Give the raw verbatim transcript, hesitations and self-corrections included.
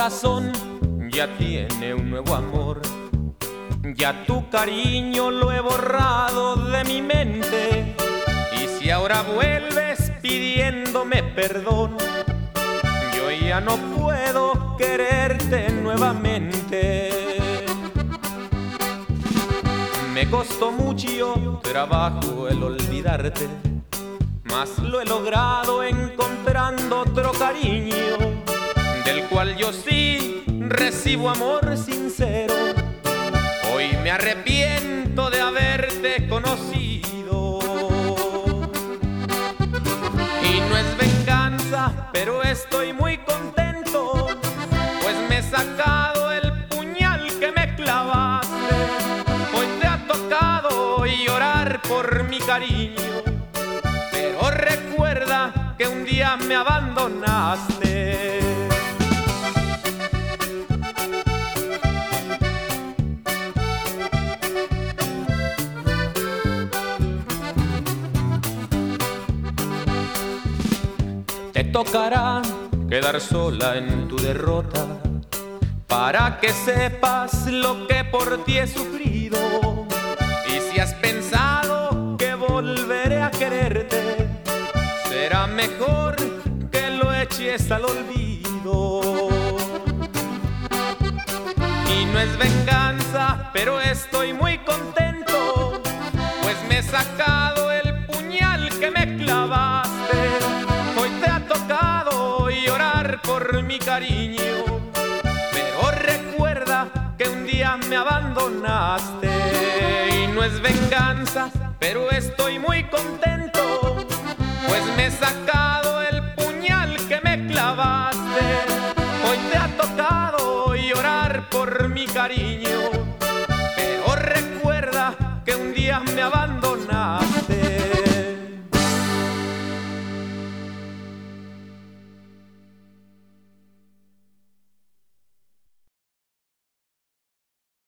corazón ya tiene un nuevo amor. Ya tu cariño lo he borrado de mi mente. Y si ahora vuelves pidiéndome perdón, yo ya no puedo quererte nuevamente. Me costó mucho trabajo el olvidarte, mas lo he logrado encontrando otro cariño, del cual yo sí recibo amor sincero. Hoy me arrepiento de haberte conocido. Y no es venganza, pero estoy muy contento, pues me he sacado el puñal que me clavaste. Hoy te ha tocado llorar por mi cariño, pero recuerda que un día me abandonaste. Te tocará quedar sola en tu derrota, para que sepas lo que por ti he sufrido. Y si has pensado que volveré a quererte, será mejor que lo eches al olvido. Y no es venganza, pero estoy muy contento, pues me he sacado el puñal que me clavaste. Hoy te ha tocado llorar por mi cariño, pero recuerda que un día me abandonaste. Y no es venganza, pero estoy muy contento, pues me he sacado el puñal que me clavaste. Hoy te ha tocado llorar por mi cariño,